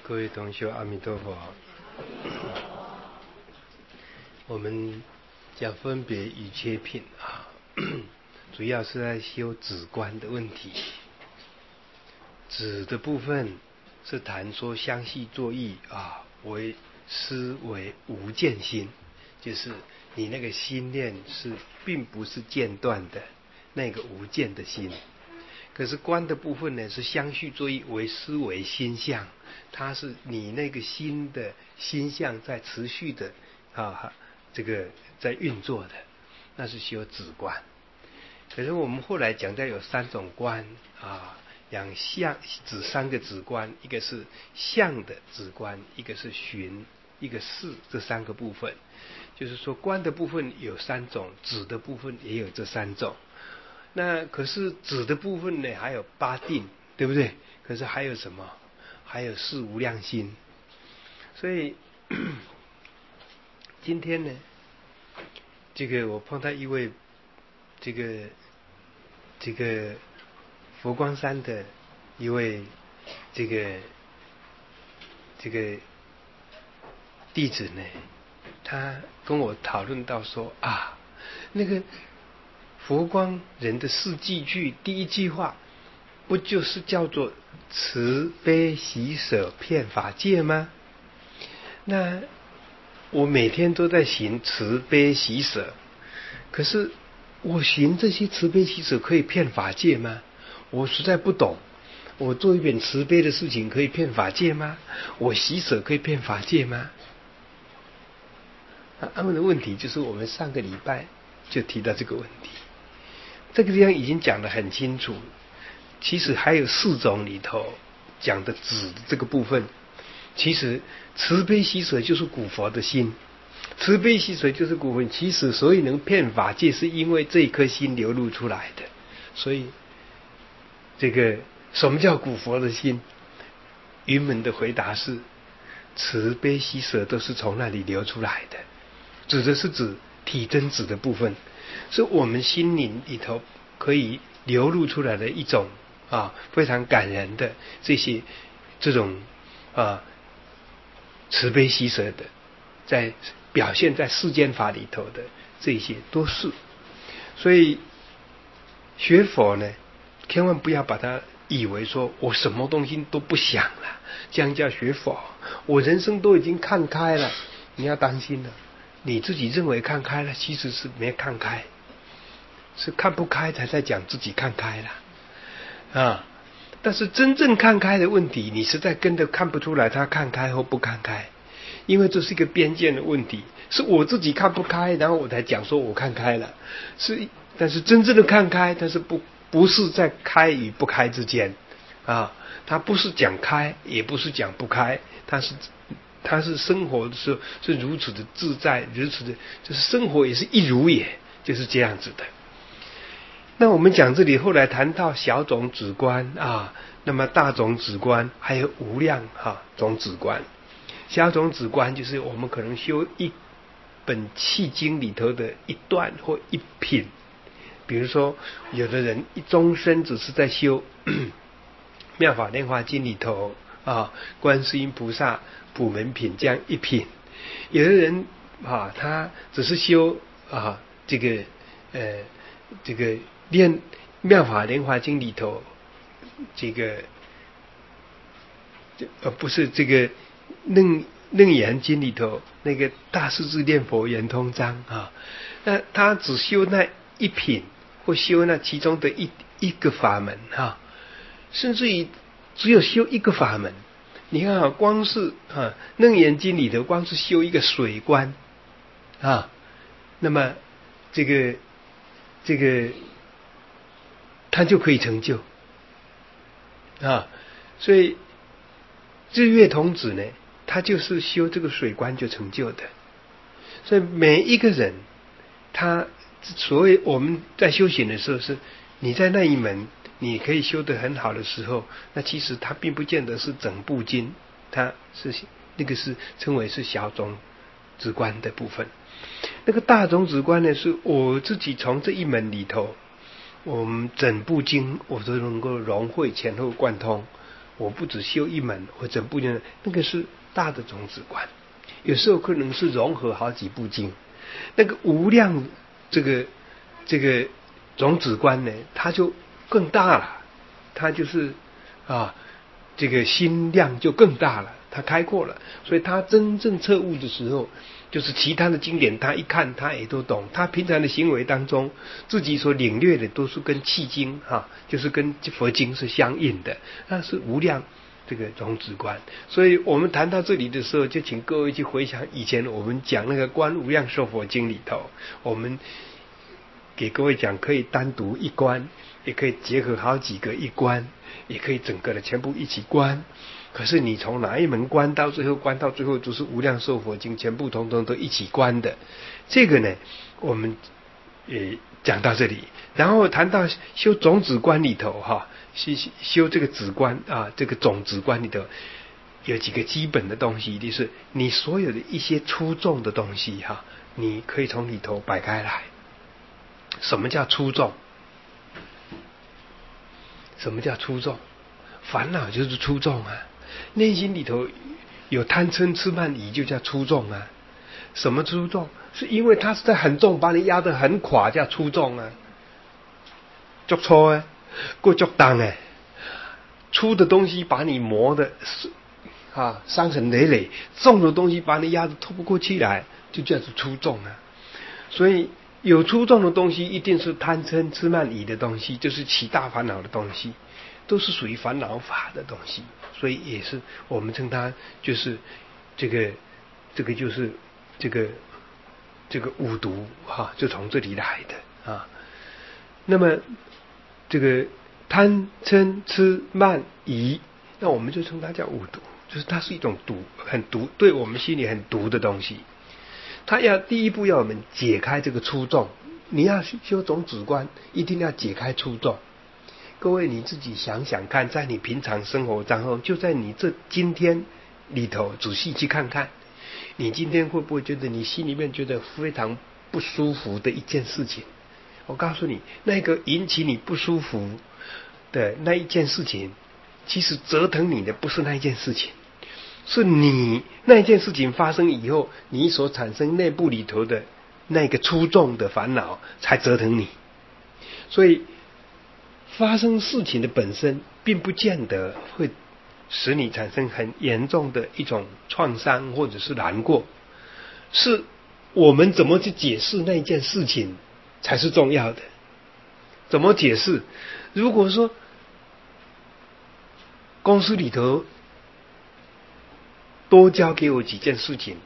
各位同学，阿弥陀佛。我们讲分别与切品啊，主要是在修止观的问题。止的部分是谈说相续作意啊，为思为无间心，就是你那个心念是并不是间断的那个无间的心。可是观的部分呢，是相续作意为思维心相，它是你那个心的心相在持续的这个在运作的，那是修止观。可是我们后来讲到有三种观啊，讲相指三个止观，一个是相的止观，一个是寻，一个事，这三个部分。就是说观的部分有三种，止的部分也有这三种。那可是止的部分呢，还有八定，对不对？可是还有什么？还有四无量心。所以今天呢，这个我碰到一位这个佛光山的一位这个弟子呢，他跟我讨论到说啊，那个佛光人的四句句第一句话，不就是叫做慈悲喜舍遍法界吗？那我每天都在行慈悲喜舍，可是我行这些慈悲喜舍可以遍法界吗？我实在不懂。我做一点慈悲的事情可以遍法界吗？我喜舍可以遍法界吗？他们的问题就是我们上个礼拜就提到这个问题。这个地方已经讲得很清楚，其实还有四种里头讲的止这个部分，其实慈悲喜舍就是古佛的心，慈悲喜舍就是古佛，其实所以能遍法界是因为这一颗心流露出来的。所以这个什么叫古佛的心？云门的回答是慈悲喜舍都是从那里流出来的，指的是指体真止的部分，是我们心灵里头可以流露出来的一种非常感人的这种慈悲喜舍的，在表现在世间法里头的这些都是。所以学佛呢，千万不要把它以为说我什么东西都不想了，这样叫学佛。我人生都已经看开了，你要当心了。你自己认为看开了，其实是没看开，是看不开才在讲自己看开了但是真正看开的问题，你实在跟着看不出来他看开或不看开，因为这是一个边界的问题，是我自己看不开，然后我才讲说我看开了，但是真正的看开，但是不是在开与不开之间它不是讲开，也不是讲不开，它是生活的时候是如此的自在，如此的就是生活也是一如也，就是这样子的。那我们讲这里后来谈到小种止观那么大种止观还有无量种止观。小种止观就是我们可能修一本契经里头的一段或一品，比如说有的人一终身只是在修妙法莲华经里头观世音菩萨普门品这样一品，有的人他只是修这个念妙法莲华经里头不是这个楞严经里头那个大势至念佛圆通章那他只修那一品或修那其中的一个法门甚至于只有修一个法门。你看光是楞严经里头光是修一个水观那么这个他就可以成就所以日月童子呢，他就是修这个水观就成就的。所以每一个人他所谓我们在修行的时候，是你在那一门你可以修得很好的时候，那其实它并不见得是整部经，它是那个是称为是小种止观的部分。那个大种止观呢，是我自己从这一门里头，我们整部经我都能够融会前后贯通， 我不只修一门，我整部经，那个是大的种子观。有时候可能是融合好几部经，那个无量这个种子观呢，它就更大了，它就是这个心量就更大了，它开阔了，所以他真正彻悟的时候，就是其他的经典他一看他也都懂，他平常的行为当中自己所领略的都是跟契经就是跟佛经是相应的，那是无量这个种子观。所以我们谈到这里的时候，就请各位去回想以前我们讲那个观无量寿佛经里头，我们给各位讲可以单独一观，也可以结合好几个一观，也可以整个的全部一起观。可是你从哪一门观到最后，观到最后就是无量寿佛经全部统统都一起观的。这个呢我们讲到这里，然后谈到修种子观里头修这个子观这个种子观里头有几个基本的东西，就是你所有的一些粗重的东西你可以从里头摆开来。什么叫粗重？什么叫粗重？烦恼就是粗重内心里头有贪嗔痴慢疑就叫粗重什么粗重？是因为它是在很重，把你压得很垮，叫粗重足粗过足重粗的东西把你磨得伤痕累累，重的东西把你压得透不过气来，就叫做粗重所以有粗重的东西一定是贪嗔痴慢疑的东西，就是起大烦恼的东西，都是属于烦恼法的东西，所以也是我们称它就是这个就是这个五毒就从这里来的那么这个贪嗔痴慢疑，那我们就称它叫五毒，就是它是一种毒，很毒，对我们心里很毒的东西。他第一步要我们解开这个粗重，你要修种子观，一定要解开粗重。各位你自己想想看，在你平常生活当中，就在你这今天里头仔细去看看，你今天会不会觉得你心里面觉得非常不舒服的一件事情？我告诉你，那个引起你不舒服的那一件事情，其实折腾你的不是那一件事情，是你那件事情发生以后，你所产生内部里头的那个粗重的烦恼才折腾你。所以发生事情的本身并不见得会使你产生很严重的一种创伤或者是难过，是我们怎么去解释那件事情才是重要的。怎么解释？如果说公司里头多交给我几件事情，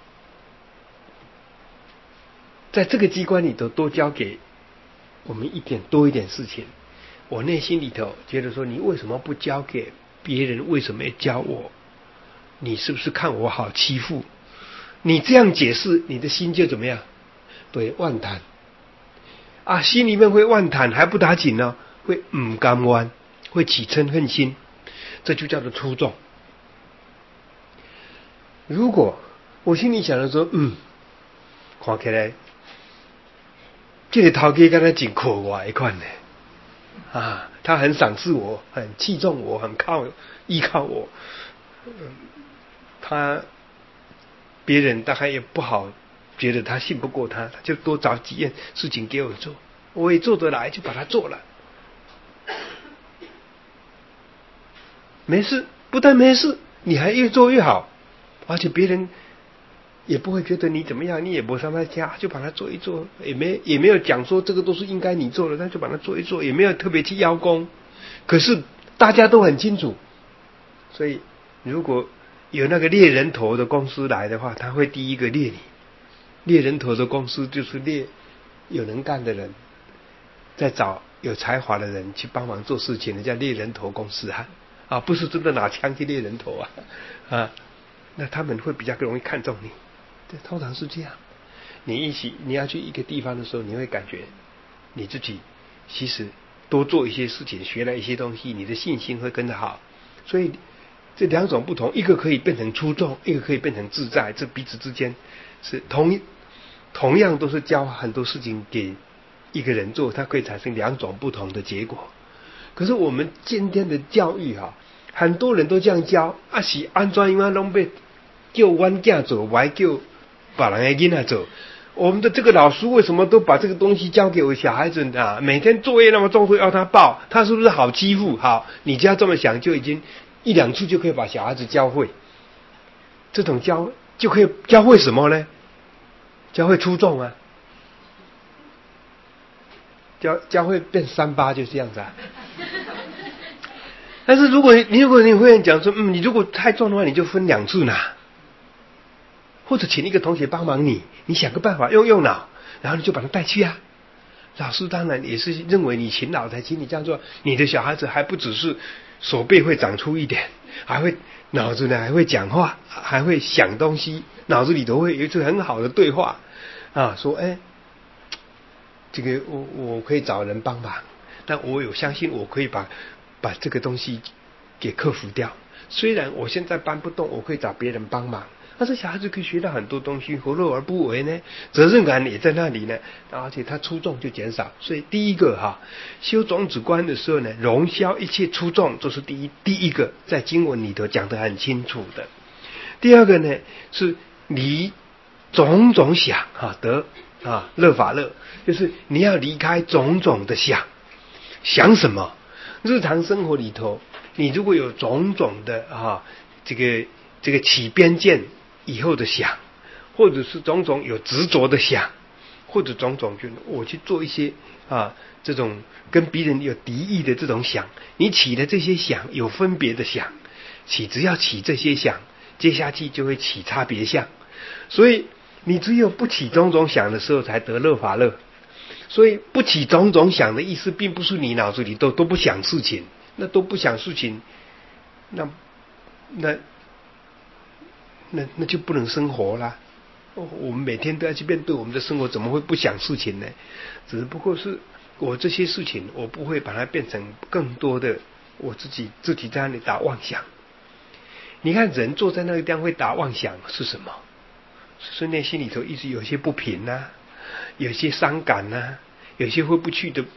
在这个机关里头多交给我们多一点事情，我内心里头觉得说，你为什么不交给别人？为什么要交我？你是不是看我好欺负？你这样解释，你的心就怎么样？对，万叹心里面会万叹，还不打紧呢，会唔甘愿，会起嗔恨心，这就叫做粗重。如果我心里想的说，看起来这个头家跟他真可我一款呢他很赏识我，很器重我，很依靠我，他别人大概也不好觉得他信不过他，他就多找几件事情给我做，我也做得来，就把它做了。没事，不但没事，你还越做越好，而且别人也不会觉得你怎么样，你也不上他家，就把它做一做，也没有讲说这个都是应该你做的，那就把它做一做，也没有特别去邀功。可是大家都很清楚，所以如果有那个猎人头的公司来的话，他会第一个猎你。猎人头的公司就是猎有能干的人，在找有才华的人去帮忙做事情的，叫猎人头公司不是真的拿枪去猎人头那他们会比较容易看重你，通常是这样。你要去一个地方的时候，你会感觉你自己其实多做一些事情，学了一些东西，你的信心会跟着好。所以这两种不同，一个可以变成粗重，一个可以变成自在，这彼此之间是同样都是教很多事情给一个人做，它可以产生两种不同的结果。可是我们今天的教育很多人都这样教，是安怎样拢被叫阮囝做，不爱叫别人的囡仔做。我们的这个老师为什么都把这个东西交给我小孩子啊？每天作业那么重，都要他报，他是不是好欺负？好，你只要这么想，就已经一两次就可以把小孩子教会。这种教就可以教会什么呢？教会出众啊，教会变38就是这样子啊。但是如果你会讲说，你如果太重的话，你就分2次拿。或者请一个同学帮忙你想个办法用脑，然后你就把他带去啊。老师当然也是认为你勤劳才请你这样做，你的小孩子还不只是手背会长出一点，还会脑子呢还会讲话，还会想东西，脑子里头会有一次很好的对话啊，说这个我可以找人帮忙，但我有相信我可以把这个东西给克服掉。虽然我现在搬不动，我可以找别人帮忙。但是小孩子可以学到很多东西，何乐而不为呢？责任感也在那里呢，而且他出众就减少。所以第一个修种子观的时候呢，容消一切出众，这是第一个，在经文里头讲得很清楚的。第二个呢，是离种种想得乐法乐，就是你要离开种种的想什么？日常生活里头，你如果有种种的这个起边见以后的想，或者是种种有执着的想，或者种种就我去做一些这种跟别人有敌意的这种想，你起的这些想有分别的想，只要起这些想，接下去就会起差别相。所以你只有不起种种想的时候才得乐法乐。所以不起种种想的意思，并不是你脑子里都不想事情，那都不想事情，那就不能生活啦。我们每天都要去面对我们的生活，怎么会不想事情呢？只不过是我这些事情，我不会把它变成更多的我自己在那里打妄想。你看人坐在那个地方会打妄想是什么？是内心里头一直有些不平啊，有些伤感啊，有些回不去的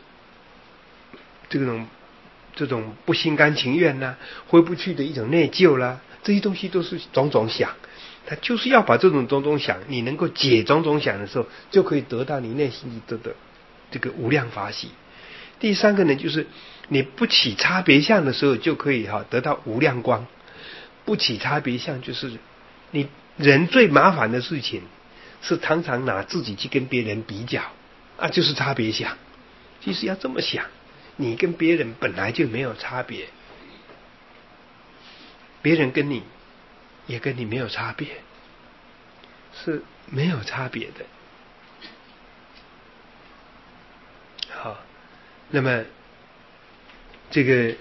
这种不心甘情愿啊，回不去的一种内疚啦，这些东西都是种种想。他就是要把这种种种想，你能够解种种想的时候，就可以得到你内心里头的这个无量法喜。第三个呢，就是你不起差别相的时候，就可以得到无量光。不起差别相，就是你人最麻烦的事情是常常拿自己去跟别人比较就是差别相。其实要这么想，你跟别人本来就没有差别，别人跟你也跟你没有差别，是没有差别的。好，那么这个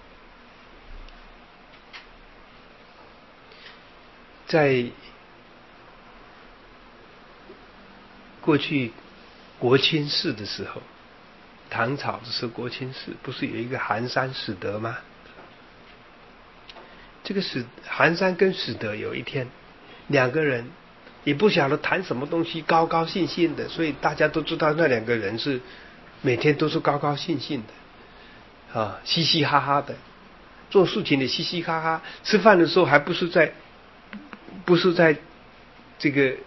在过去国清寺的时候，唐朝的时候国清寺不是有一个寒山始得吗？这个寒山跟始得有一天两个人也不晓得谈什么东西，高高兴兴的，所以大家都知道那两个人是每天都是高高兴兴的嘻嘻哈哈的，做事情的嘻嘻哈哈，吃饭的时候还不是在这个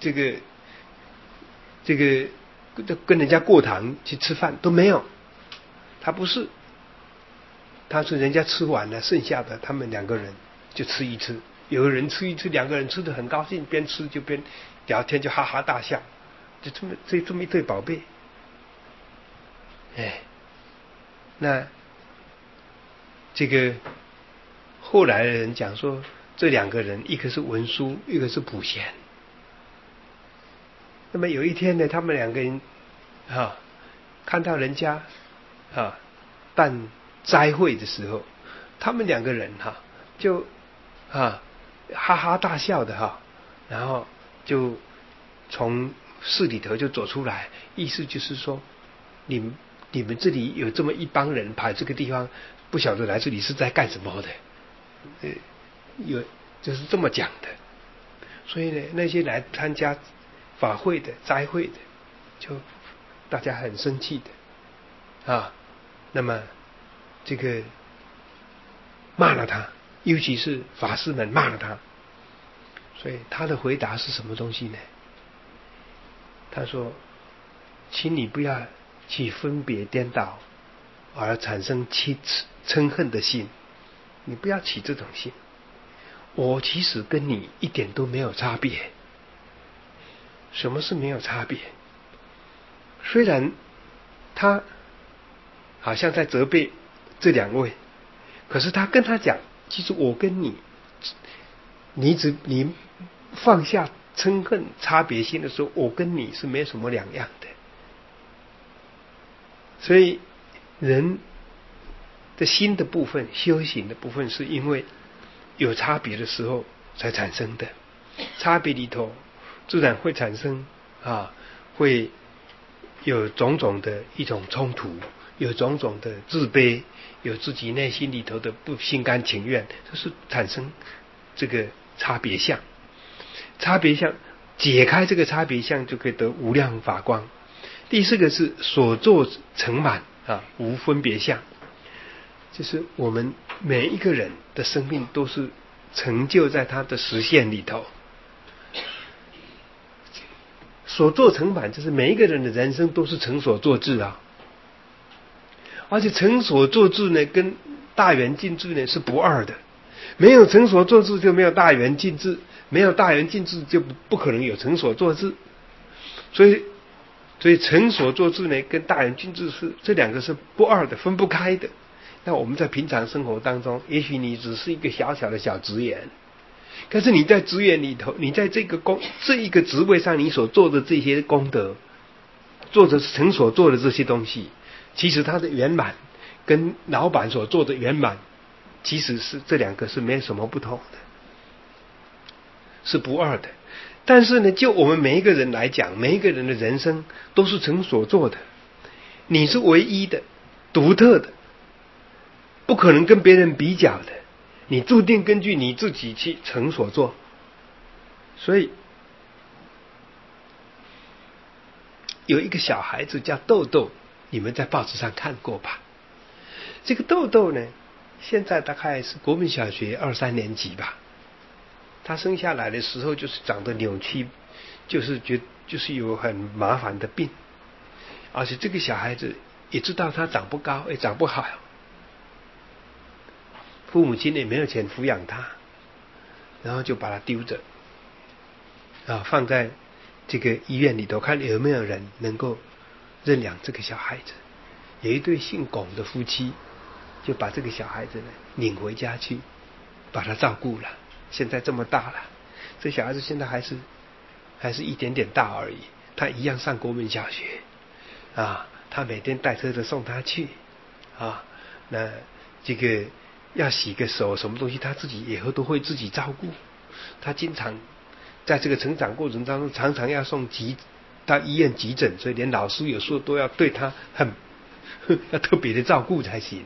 跟人家过堂去吃饭都没有，他是人家吃完了剩下的，他们两个人就吃一吃，有个人吃一吃，两个人吃得很高兴，边吃就边聊天，就哈哈大笑，就这么一对宝贝。那这个后来的人讲说，这两个人一个是文殊，一个是普贤。那么有一天呢，他们两个人看到人家办斋会的时候，他们两个人就哈哈大笑的然后就从寺里头就走出来，意思就是说，你们这里有这么一帮人排这个地方，不晓得来这里是在干什么的，有就是这么讲的。所以呢，那些来参加法会的斋会的，就大家很生气的那么这个骂了他，尤其是法师们骂了他。所以他的回答是什么东西呢？他说：请你不要去分别颠倒而产生嗔恨的心，你不要起这种心。我其实跟你一点都没有差别。什么是没有差别？虽然他好像在责备这两位，可是他跟他讲，其实我跟你放下嗔恨差别心的时候，我跟你是没有什么两样的。所以人的心的部分，修行的部分，是因为有差别的时候才产生的。差别里头自然会产生会有种种的一种冲突，有种种的自卑，有自己内心里头的不心甘情愿，这是产生这个差别相。差别相解开这个差别相，就可以得无量法光。第四个是所作成满无分别相，就是我们每一个人的生命都是成就在他的实现里头。所作成满，就是每一个人的人生都是成所作智而且成所作智呢，跟大圆镜智呢是不二的。没有成所作智就没有大圆镜智，没有大圆镜智就不可能有成所作智。所以成所作智呢跟大圆镜智是这两个是不二的，分不开的。那我们在平常生活当中，也许你只是一个小小的小职员，可是你在职员里头，你在这一个职位上，你所做的这些功德，做的成所做的这些东西，其实它的圆满跟老板所做的圆满，其实是这两个是没有什么不同的，是不二的。但是呢，就我们每一个人来讲，每一个人的人生都是成所做的，你是唯一的、独特的，不可能跟别人比较的，你注定根据你自己去成所做。所以有一个小孩子叫豆豆，你们在报纸上看过吧？这个豆豆呢，现在大概是国民小学2、3年级吧。他生下来的时候就是长得扭曲，就是有很麻烦的病，而且这个小孩子也知道他长不高，也长不好，父母亲也没有钱抚养他，然后就把他丢着放在这个医院里头，看有没有人能够认养这个小孩子。有一对姓龚的夫妻就把这个小孩子呢领回家去，把他照顾了。现在这么大了，这小孩子现在还是一点点大而已，他一样上国民小学他每天带车子送他去那这个要洗个手什么东西，他自己以后都会自己照顾。他经常在这个成长过程当中，常常要到医院急诊，所以连老师有时候都要对他要特别的照顾才行。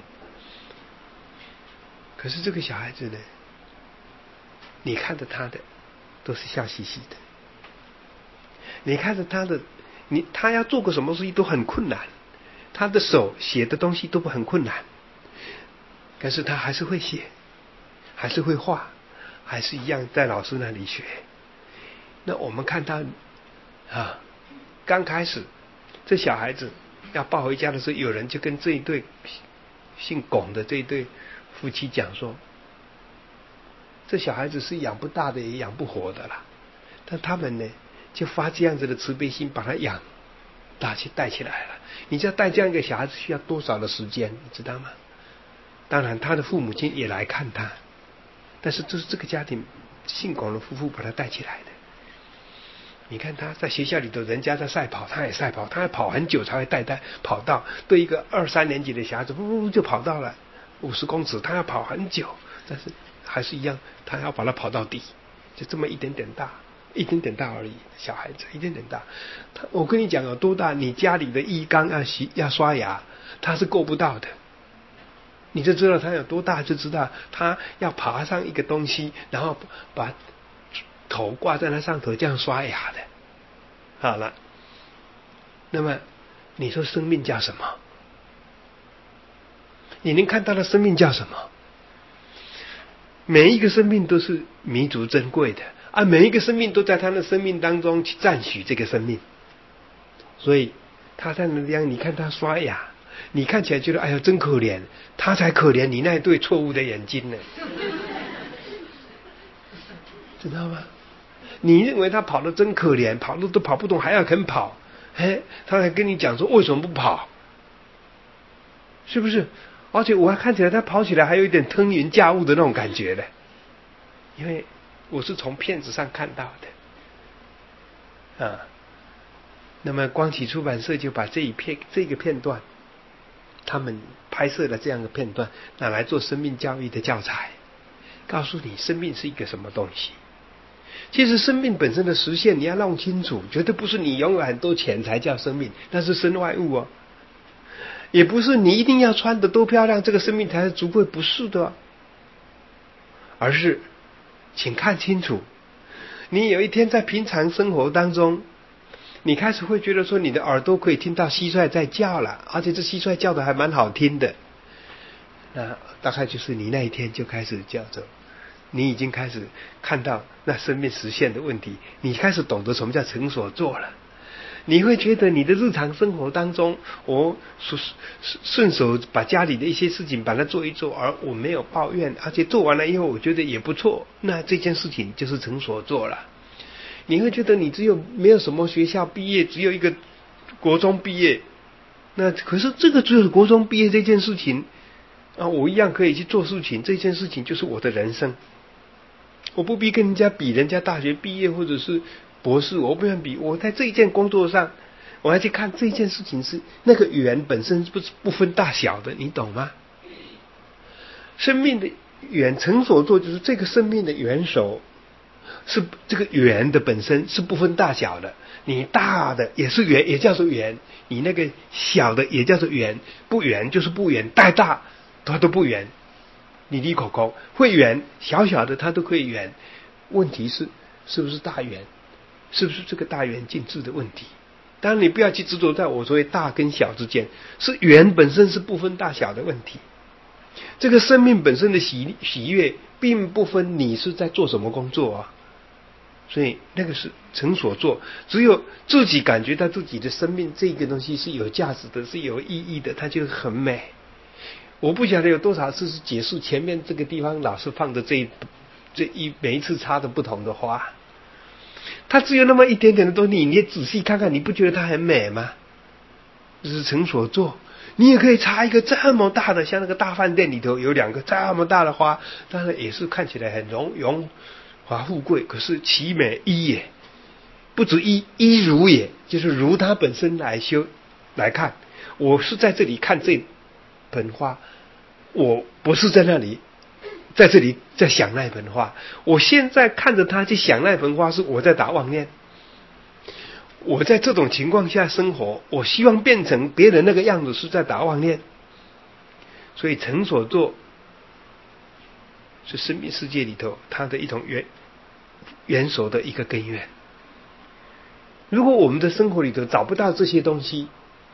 可是这个小孩子呢，你看着他的都是笑嘻嘻的，你看着他要做个什么事情都很困难，他的手写的东西都很困难，可是他还是会写，还是会画，还是一样在老师那里学。那我们看他刚开始这小孩子要抱回家的时候，有人就跟这一对姓龚的这一对夫妻讲说，这小孩子是养不大的，也养不活的啦。但他们呢，就发这样子的慈悲心，把他带起来了。你知道带这样一个小孩子需要多少的时间，你知道吗？当然，他的父母亲也来看他，但是这是这个家庭姓龚的夫妇把他带起来的。你看他在学校里头，人家在赛跑，他也赛跑，他要跑很久才会跑到。对一个2、3年级的小孩子，就跑到了50公尺，他要跑很久，但是还是一样，他要把它跑到底，就这么一点点大而已。小孩子一点点大，我跟你讲有多大，你家里的浴缸要刷牙，他是够不到的。你就知道他有多大，就知道他要爬上一个东西，然后把头挂在那上头，这样刷牙的。好了，那么你说生命叫什么？你能看到的生命叫什么？ 每一个生命都是弥足珍贵的啊，每一个生命都在他的生命当中去赞许这个生命。所以他在那地方，你看他刷牙，你看起来觉得哎呀真可怜，他才可怜你那一对错误的眼睛呢，知道吗？你认为他跑得真可怜，跑路都跑不动还要肯跑，他还跟你讲说为什么不跑，是不是？而且我还看起来他跑起来还有一点腾云驾雾的那种感觉的，因为我是从片子上看到的啊。那么光启出版社就把这个片段，他们拍摄了这样的片段，拿来做生命教育的教材，告诉你生命是一个什么东西。其实生命本身的实现你要弄清楚，绝对不是你拥有很多钱才叫生命，那是身外物哦。也不是你一定要穿得多漂亮，这个生命才是足贵，不是的。而是请看清楚，你有一天在平常生活当中，你开始会觉得说你的耳朵可以听到蟋蟀在叫了，而且这蟋蟀叫的还蛮好听的，那大概就是你那一天就开始叫做你已经开始看到那生命实现的问题，你开始懂得什么叫成所作了。你会觉得你的日常生活当中，我顺手把家里的一些事情把它做一做，而我没有抱怨，而且做完了以后我觉得也不错，那这件事情就是成所作了。你会觉得你只有没有什么学校毕业，只有一个国中毕业，那可是这个只有国中毕业这件事情啊，我一样可以去做事情，这件事情就是我的人生。我不必跟人家比，人家大学毕业或者是博士，我不愿比。我在这一件工作上，我还去看这件事情是那个缘本身不分大小的，你懂吗？生命的缘成所作，就是这个生命的元首是这个缘的本身是不分大小的。你大的也是缘，也叫做缘；你那个小的也叫做缘。不缘就是不缘，再大它都不缘。你离口空会缘，小小的它都可以缘。问题是不是大缘？是不是这个大缘尽致的问题？当然你不要去执着在我所谓大跟小之间，是缘本身是不分大小的问题。这个生命本身的喜悦并不分你是在做什么工作啊，所以那个是成所作。只有自己感觉到自己的生命这个东西是有价值的，是有意义的，它就很美。我不晓得有多少次是解释前面这个地方老是放着每一次插的不同的花，它只有那么一点点的东西，你仔细看看，你不觉得它很美吗？这是成所作。你也可以插一个这么大的，像那个大饭店里头有2个这么大的花，当然也是看起来很荣华富贵，可是其美一也，不止一如也，就是如它本身来看。我是在这里看这盆花，我不是在那里在这里在想那盆花。我现在看着它去想那盆花，是我在打妄念。我在这种情况下生活，我希望变成别人那个样子，是在打妄念。所以成所作是生命世界里头它的一种元首的一个根源。如果我们的生活里头找不到这些东西，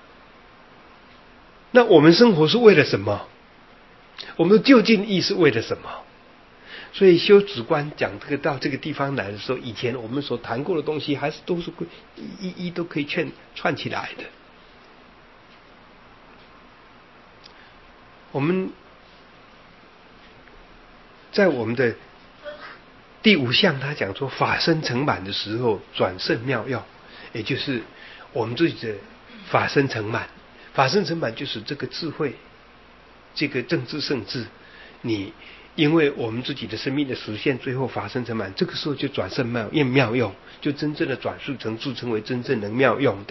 那我们生活是为了什么？我们的究竟意是为了什么？所以修止观讲这个到这个地方来的时候，以前我们所谈过的东西还是都是一都可以串起来的。我们在我们的第5项他讲说法身成满的时候转胜妙用，也就是我们自己的法身成满。法身成满就是这个智慧，这个正知圣智，你因为我们自己的生命的实现，最后法身成满，这个时候就转胜妙用，就真正的转述成自称为真正能妙用的。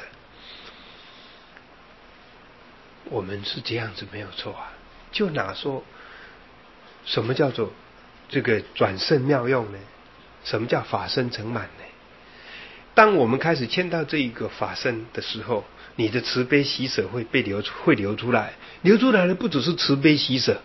我们是这样子没有错啊。就哪说什么叫做这个转胜妙用呢？什么叫法身成满呢？当我们开始签到这一个法身的时候，你的慈悲喜舍会流出来，流出来的不只是慈悲喜舍。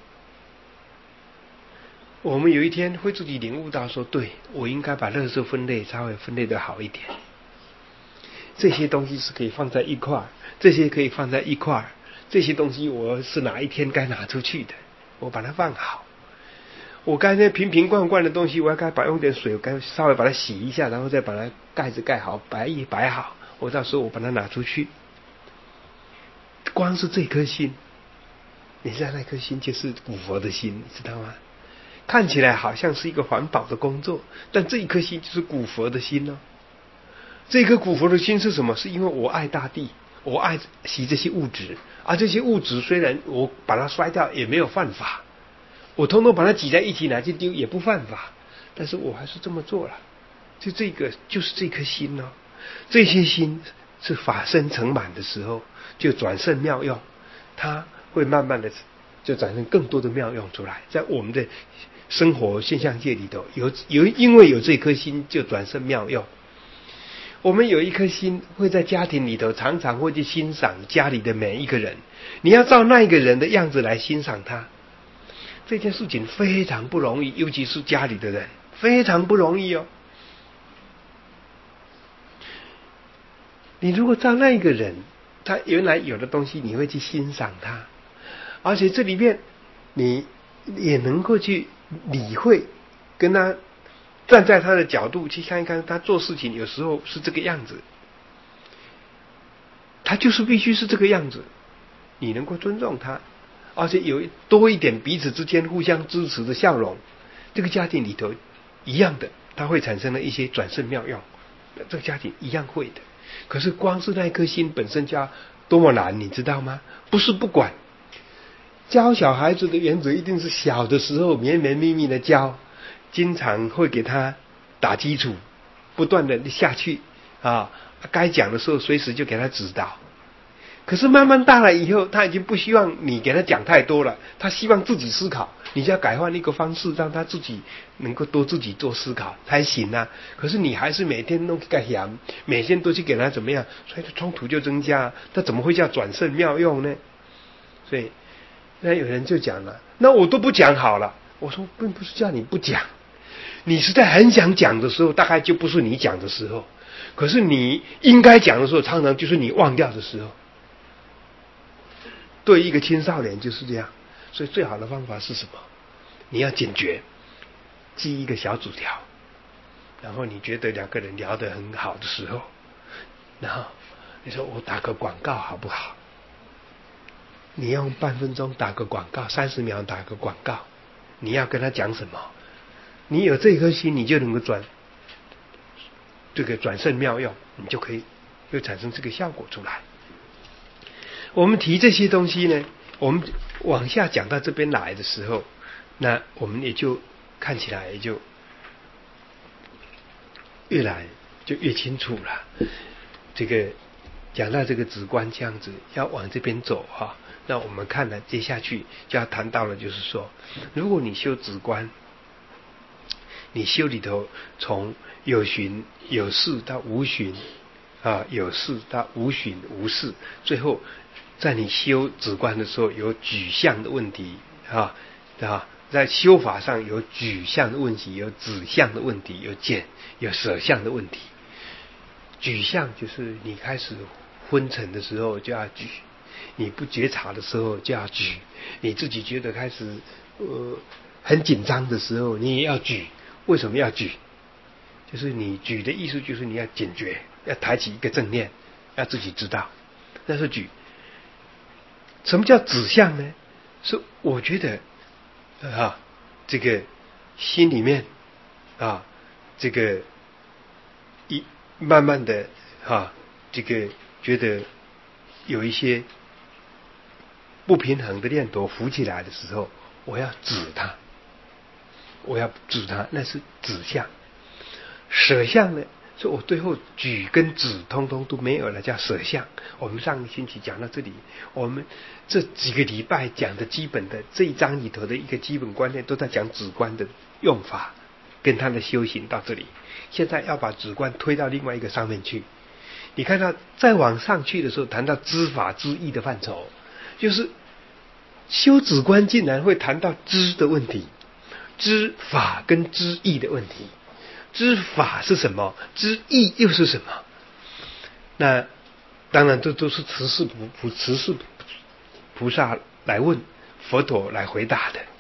我们有一天会自己领悟到说，对，我应该把垃圾分类稍微分类的好一点，这些东西是可以放在一块，这些可以放在一块，这些东西我是哪一天该拿出去的，我把它放好。 我刚才瓶瓶罐罐的东西，我要该把用点水，我该稍微把它洗一下，然后再把它盖子盖好，摆好，我到时候我把它拿出去。光是这颗心，你知道那颗心就是古佛的心，你知道吗？看起来好像是一个环保的工作，但这一颗心就是古佛的心哦。这颗古佛的心是什么？是因为我爱大地，我爱惜这些物质，而这些物质虽然我把它摔掉也没有犯法，我通通把它挤在一起拿去丢也不犯法，但是我还是这么做了。就这个就是这颗心哦，这些心是法身成满的时候，就转胜妙用，它会慢慢的就产生更多的妙用出来，在我们的生活现象界里头，因为有这颗心，就转胜妙用。我们有一颗心，会在家庭里头常常会去欣赏家里的每一个人，你要照那一个人的样子来欣赏他，这件事情非常不容易，尤其是家里的人，非常不容易哦。你如果照那一个人，他原来有的东西，你会去欣赏他，而且这里面你也能够去理会，跟他站在他的角度去看一看，他做事情有时候是这个样子，他就是必须是这个样子，你能够尊重他，而且有多一点彼此之间互相支持的笑容，这个家庭里头一样的，它会产生了一些转胜妙用，这个家庭一样会的。可是光是那一颗心本身就要多么难，你知道吗？不是不管，教小孩子的原则一定是小的时候绵绵密密的教，经常会给他打基础，不断的下去啊，该讲的时候随时就给他指导。可是慢慢大了以后，他已经不希望你给他讲太多了，他希望自己思考，你就要改换一个方式，让他自己能够多自己做思考才行啊。可是你还是每天都给他讲，每天都去给他怎么样，所以冲突就增加，那怎么会叫转胜妙用呢？所以那有人就讲了，那我都不讲好了。我说并不是叫你不讲，你是在很想讲的时候，大概就不是你讲的时候，可是你应该讲的时候，常常就是你忘掉的时候。对一个青少年就是这样，所以最好的方法是什么？你要警觉，记一个小纸条，然后你觉得两个人聊得很好的时候，然后你说我打个广告好不好？你用半分钟打个广告，30秒打个广告，你要跟他讲什么？你有这颗心，你就能够转胜妙用，你就可以又产生这个效果出来。我们提这些东西呢，我们往下讲到这边来的时候，那我们也就看起来也就越来就越清楚了。这个讲到这个止观这样子，要往这边走哈。那我们看了接下去就要谈到了，就是说，如果你修止观，你修里头从有寻有事到无寻啊，有事到无寻无事，最后在你修止观的时候有举相的问题啊，在修法上有举相的问题，有止相的问题，有舍相的问题。举相就是你开始昏沉的时候就要举，你不觉察的时候就要举，你自己觉得开始很紧张的时候你也要举。为什么要举？就是你举的意思就是你要警觉，要抬起一个正念，要自己知道，那是举。什么叫止相呢？是我觉得这个心里面这个慢慢的这个觉得有一些不平衡的念头浮起来的时候，我要止它，那是止相。舍相呢，是我最后举跟止通通都没有了，叫舍相。我们上个星期讲到这里，我们这几个礼拜讲的基本的这一章里头的一个基本观念，都在讲止观的用法跟他的修行到这里。现在要把止观推到另外一个上面去，你看到再往上去的时候，谈到知法知义的范畴，就是修止观竟然会谈到知的问题，知法跟知义的问题。知法是什么？知义又是什么？那当然这都是慈氏菩萨来问佛陀来回答的。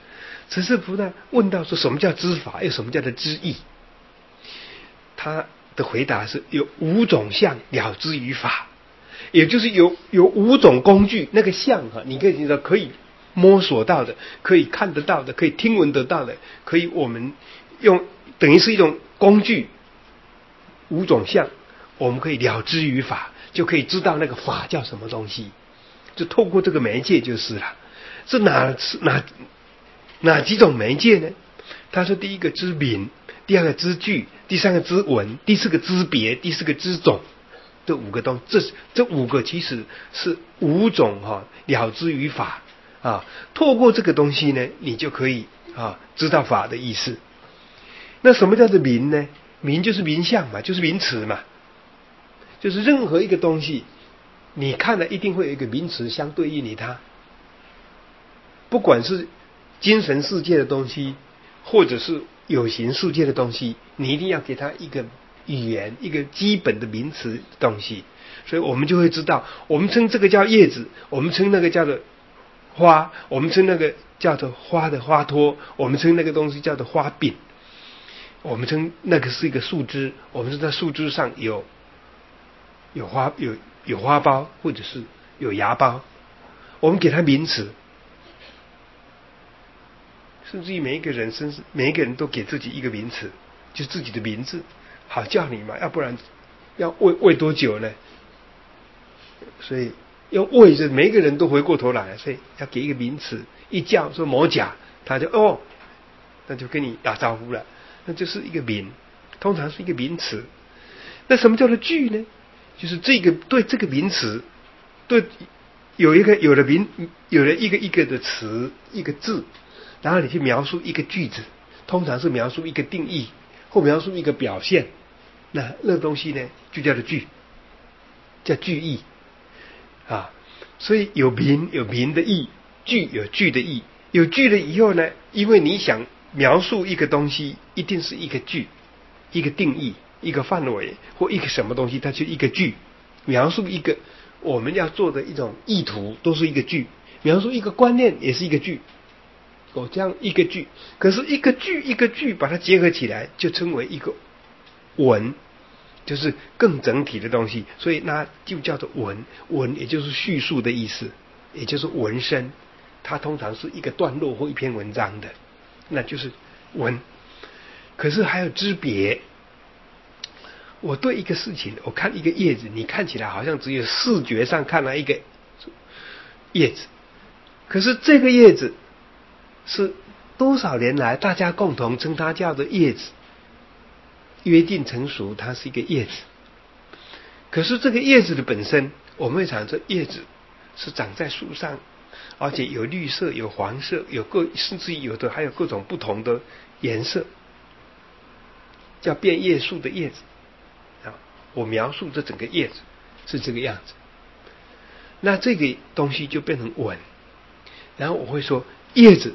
只是不但问到说什么叫知法，又什么叫做知义，他的回答是有五种相了之于法，也就是有五种工具，那个相你可以知道可以摸索到的，可以看得到的，可以听闻得到的，可以我们用等于是一种工具，五种相我们可以了之于法，就可以知道那个法叫什么东西，就透过这个媒介就是了。是哪几种媒介呢？他说第一个知名，第二个知句，第三个知闻，第四个知别，第四个知种。这五个东西，这五个其实是五种了之于法啊。透过这个东西呢，你就可以知道法的意思。那什么叫做名呢？名就是名相嘛，就是名词嘛，就是任何一个东西，你看了一定会有一个名词相对应于它。不管是精神世界的东西，或者是有形世界的东西，你一定要给它一个语言，一个基本的名词的东西，所以我们就会知道，我们称这个叫叶子，我们称那个叫做花，我们称那个叫做花的花托，我们称那个东西叫做花柄，我们称那个是一个树枝，我们是在树枝上有花苞，或者是有芽苞，我们给它名词。甚至于每一个人都给自己一个名词，就是自己的名字，好叫你嘛，要不然要喂多久呢？所以要喂着每一个人都回过头来，所以要给一个名词，一叫说某甲，他就那就跟你打招呼了，那就是一个名，通常是一个名词。那什么叫做句呢？就是这个对这个名词，对有了一个的词，一个字。然后你去描述一个句子，通常是描述一个定义或描述一个表现，那东西呢就叫做句，叫句意啊。所以有名的意，句有句的意，有句了以后呢，因为你想描述一个东西，一定是一个句，一个定义，一个范围或一个什么东西，它就一个句。描述一个我们要做的一种意图，都是一个句；描述一个观念，也是一个句。这样一个句，可是一个句把它结合起来，就称为一个文，就是更整体的东西，所以那就叫做文。文也就是叙述的意思，也就是文身，它通常是一个段落或一篇文章的，那就是文。可是还有知别，我对一个事情，我看一个叶子，你看起来好像只有视觉上看了一个叶子，可是这个叶子是多少年来大家共同称它叫做叶子，约定成熟，它是一个叶子。可是这个叶子的本身，我们会讲这叶子是长在树上，而且有绿色，有黄色，甚至有的还有各种不同的颜色，叫变叶树的叶子啊。我描述这整个叶子是这个样子，那这个东西就变成文。然后我会说叶子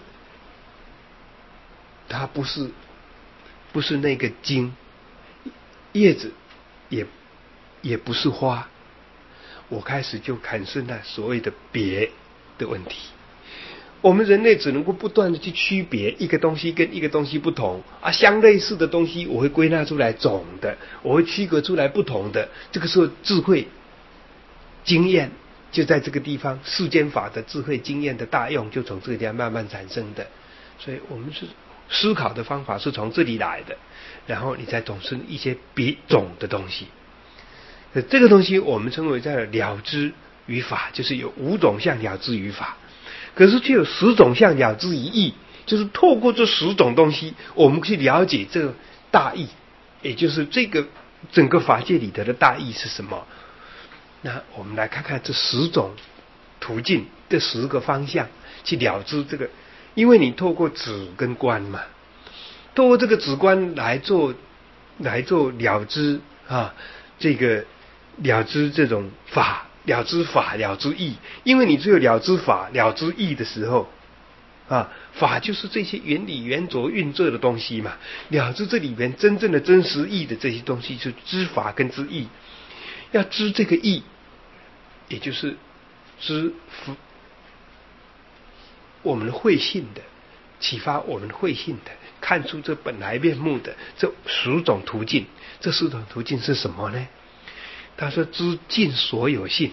它不是那个茎，叶子也不是花，我开始就产生了所谓的别的问题。我们人类只能够不断的去区别一个东西跟一个东西不同相类似的东西我会归纳出来总的，我会区隔出来不同的。这个时候智慧经验就在这个地方，世间法的智慧经验的大用就从这个地方慢慢产生的。所以我们是思考的方法是从这里来的，然后你再总是一些别种的东西。这个东西我们称为在了知于法，就是有五种相了知于法，可是却有10种相了知于义，就是透过这10种东西，我们去了解这个大义，也就是这个整个法界里头的大义是什么。那我们来看看这10种途径，这10个方向去了知这个。因为你透过止跟观嘛，透过这个止观来做了知这个了知这种法，了知法，了知义。因为你只有了知法，了知义的时候法就是这些原理圆着运作的东西嘛，了知这里面真正的真实义的这些东西，是知法跟知义。要知这个义，也就是知我们的慧性的启发我们慧性的，看出这本来面目的这10种途径。这10种途径是什么呢？他说知尽所有性。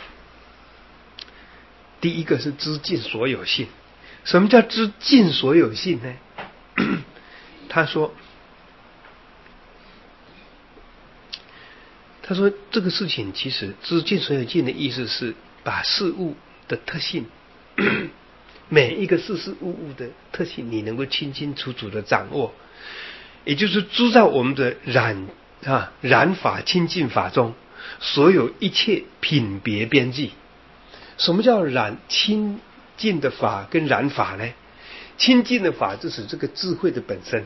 第一个是知尽所有性。什么叫知尽所有性呢？他说这个事情其实知尽所有性的意思是把事物的特性每一个事物的特性你能够清清楚楚的掌握，也就是知道我们的染法清净法中所有一切品别边际。什么叫染清净的法跟染法呢？清净的法就是这个智慧的本身，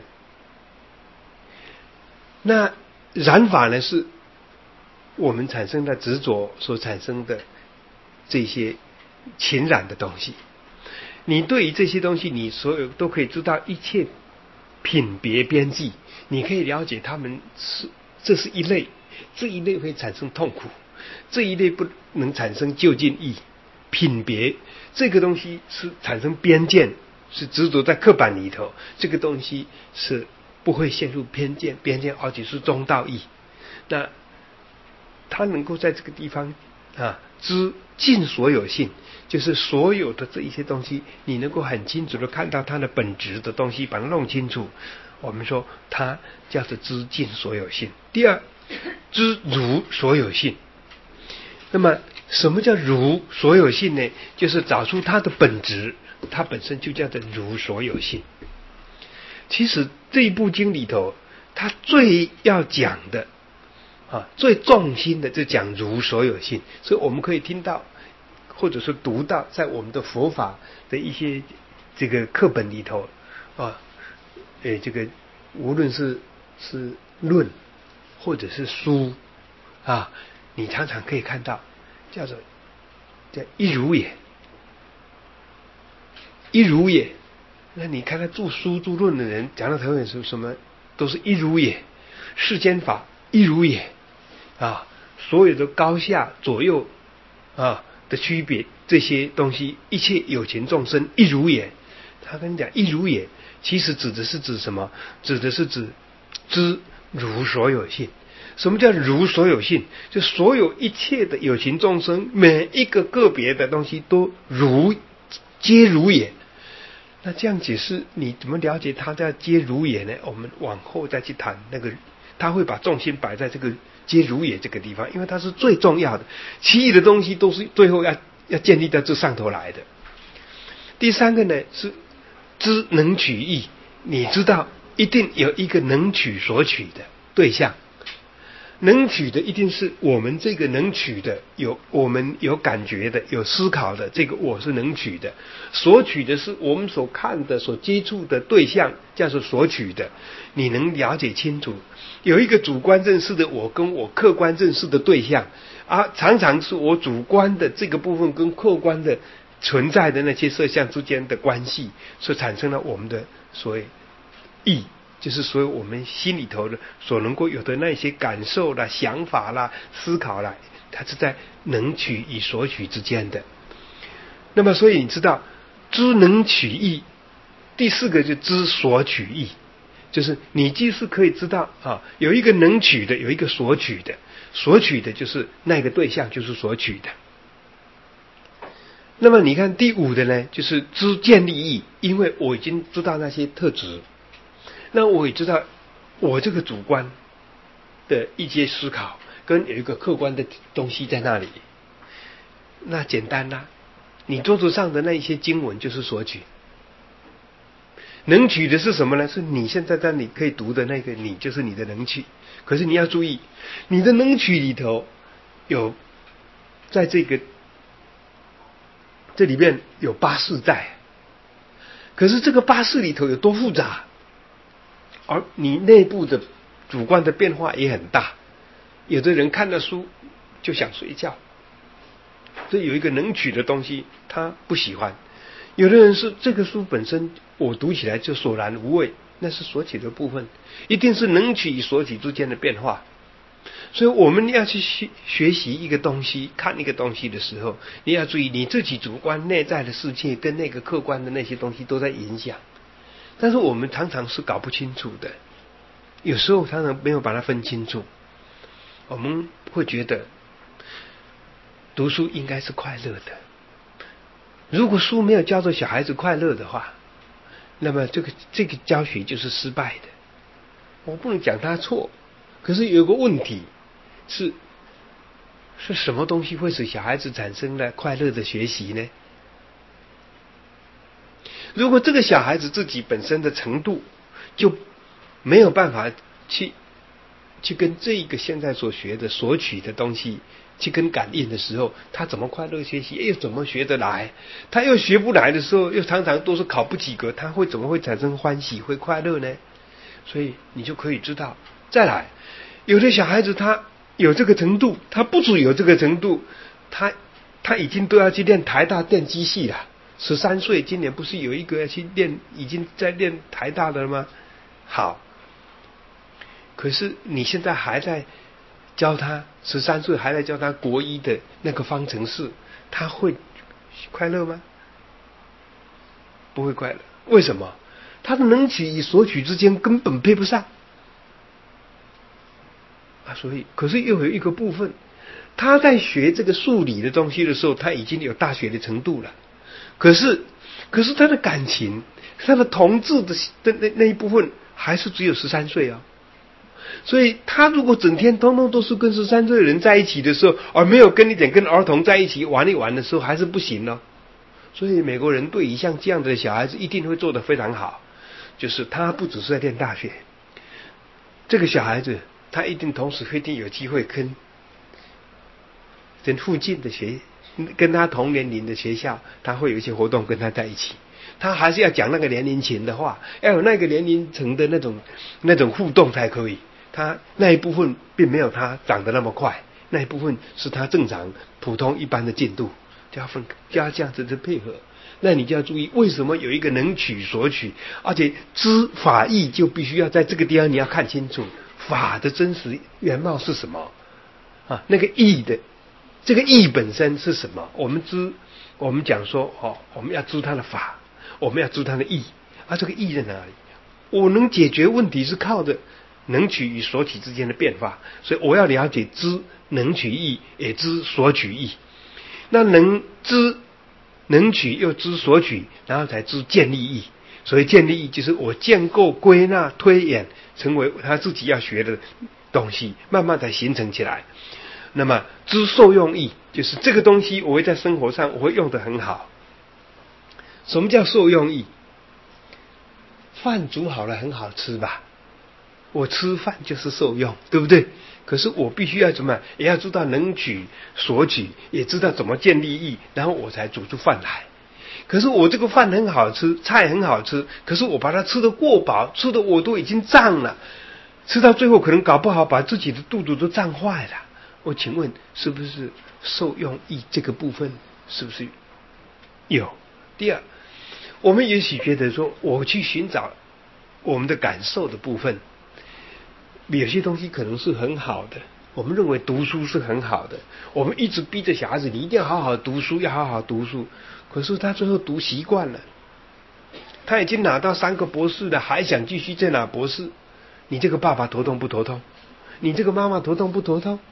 那染法呢是我们产生的执着所产生的这些情染的东西。你对于这些东西你所有都可以知道一切品别边际，你可以了解他们这是一类，这一类会产生痛苦，这一类不能产生究竟义。品别这个东西是产生边见，是执着在刻板里头，这个东西是不会陷入偏见，边见而且是中道义。那他能够在这个地方知尽所有性，就是所有的这一些东西你能够很清楚的看到它的本质的东西，把它弄清楚，我们说它叫做知尽所有性。第二，知如所有性。那么什么叫如所有性呢？就是找出它的本质，它本身就叫做如所有性。其实这一部经里头它最要讲的最重心的就讲如所有性。所以我们可以听到或者说读到在我们的佛法的一些这个课本里头这个无论是论或者是书你常常可以看到叫一如也，一如也。那你看他著书著论的人讲到头尾是什么，都是一如也，世间法一如也所有的高下左右的区别，这些东西一切有情众生一如也。他跟你讲一如也，其实指的是指什么？指的是指知如所有性。什么叫如所有性？就所有一切的有情众生，每一个个别的东西都皆如也。那这样解释，你怎么了解它叫皆如也呢？我们往后再去谈那个，他会把重心摆在这个皆如也这个地方，因为它是最重要的，其余的东西都是最后要建立在这上头来的。第三个呢是知能取义。你知道一定有一个能取所取的对象，能取的一定是我们这个能取的，我们有感觉的，有思考的，这个我是能取的。所取的是我们所看的所接触的对象，叫做所取的。你能了解清楚有一个主观认识的我跟我客观认识的对象常常是我主观的这个部分跟客观的存在的那些色相之间的关系，所产生了我们的所谓义，就是所有我们心里头的所能够有的那些感受啦、想法啦、思考啦，它是在能取与所取之间的。那么所以你知道知能取义，第四个就知所取义，就是你既是可以知道有一个能取的，有一个所取的，所取的就是那个对象就是所取的。那么你看第五的呢，就是知见利益，因为我已经知道那些特质，那我也知道我这个主观的一些思考跟有一个客观的东西在那里。那简单啦，你桌子上的那一些经文就是所取，能取的是什么呢？是你现在在你可以读的那个你，就是你的能取。可是你要注意，你的能取里头有在这里面有八识在，可是这个八识里头有多复杂，而你内部的主观的变化也很大。有的人看了书就想睡觉，所以有一个能取的东西他不喜欢。有的人是这个书本身我读起来就索然无味，那是所取的部分，一定是能取与所取之间的变化。所以我们要去学习一个东西，看一个东西的时候，你要注意你自己主观内在的世界跟那个客观的那些东西都在影响。 但是我们常常是搞不清楚的，有时候常常没有把它分清楚。我们会觉得读书应该是快乐的，如果书没有教着小孩子快乐的话，那么这个教学就是失败的。我不能讲他错，可是有个问题是什么东西会使小孩子产生了快乐的学习呢？如果这个小孩子自己本身的程度就没有办法去跟这个现在所学的索取的东西去跟感应的时候，他怎么快乐学习，又怎么学得来？他又学不来的时候，又常常都是考不及格，他怎么会产生欢喜会快乐呢？所以你就可以知道，再来，有的小孩子他有这个程度，他不只有这个程度，他已经都要去练台大电机系了。13岁，今年不是有一个要去练，已经在练台大的了吗？好，可是你现在还在教他，13岁还在教他国一的那个方程式，他会快乐吗？不会快乐。为什么？他的能取与索取之间根本配不上啊！所以，可是又有一个部分，他在学这个数理的东西的时候，他已经有大学的程度了。可是他的感情，他的同志的那一部分，还是只有13岁啊。所以他如果整天通通都是跟13岁的人在一起的时候，而没有跟儿童在一起玩一玩的时候，还是不行哦。所以美国人对于像这样的小孩子一定会做得非常好，就是他不只是在念大学，这个小孩子他一定同时一定有机会跟附近的跟他同年龄的学校，他会有一些活动跟他在一起。他还是要讲那个年龄层的话，要有那个年龄层的那种互动才可以。他那一部分并没有他长得那么快，那一部分是他正常普通一般的进度，就要这样子的配合。那你就要注意，为什么有一个能取索取，而且知法义就必须要在这个地方你要看清楚法的真实原貌是什么啊？那个义的这个义本身是什么？我们讲说我们要知它的法，我们要知它的义啊。这个义在哪里？我能解决问题是靠着能取与索取之间的变化，所以我要了解知能取义，也知索取义。那能知能取又知索取，然后才知建立义。所以建立义就是我建构、归纳、推演，成为他自己要学的东西，慢慢才形成起来。那么知受用义，就是这个东西我会在生活上我会用得很好。什么叫受用义？饭煮好了很好吃吧，我吃饭就是受用，对不对？可是我必须要怎么，也要知道能取索取，也知道怎么建立义，然后我才煮出饭来。可是我这个饭很好吃，菜很好吃，可是我把它吃得过饱，吃得我都已经胀了，吃到最后可能搞不好把自己的肚子都胀坏了。我请问是不是受用义这个部分是不是有？第二，我们也许觉得说我去寻找我们的感受的部分，有些东西可能是很好的，我们认为读书是很好的，我们一直逼着小孩子你一定要好好读书，要好好读书，可是他最后读习惯了，他已经拿到3个博士了，还想继续再拿博士，你这个爸爸头痛不头痛？你这个妈妈头痛不头痛？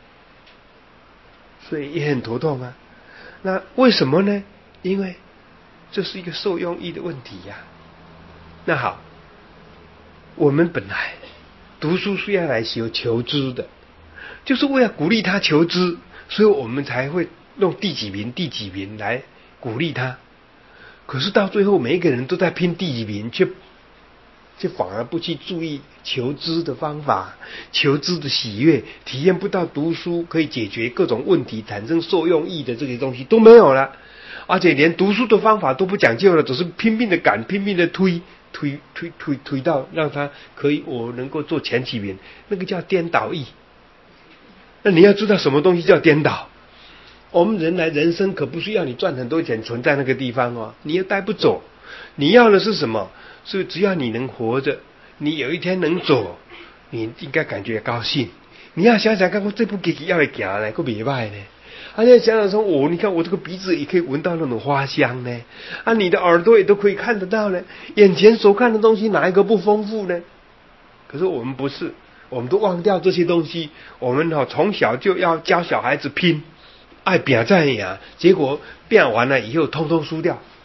所以也很头痛啊。那为什么呢？因为这是一个受用义的问题呀。那好，我们本来读书是要来求知的，就是为了鼓励他求知，所以我们才会用第几名来鼓励他。可是到最后每一个人都在拼第几名，却反而不去注意求知的方法，求知的喜悦，体验不到读书可以解决各种问题，产生受用义的这些东西都没有了，而且连读书的方法都不讲究了，只是拼命的赶，拼命的推到让他可以我能够做前几名，那个叫颠倒义。那你要知道什么东西叫颠倒？我们人生可不是要你赚很多钱存在那个地方哦，你也带不走。你要的是什么？是只要你能活着，你有一天能走，你应该感觉高兴。你要想想看，我这部剧要来行呢，够别坏呢。 现在想想说，你看我这个鼻子也可以闻到那种花香呢，你的耳朵也都可以看得到呢，眼前所看的东西哪一个不丰富呢？可是我们不是，我们都忘掉这些东西。我们从小就要教小孩子拼，爱拼才赢，结果拼完了以后通通输掉。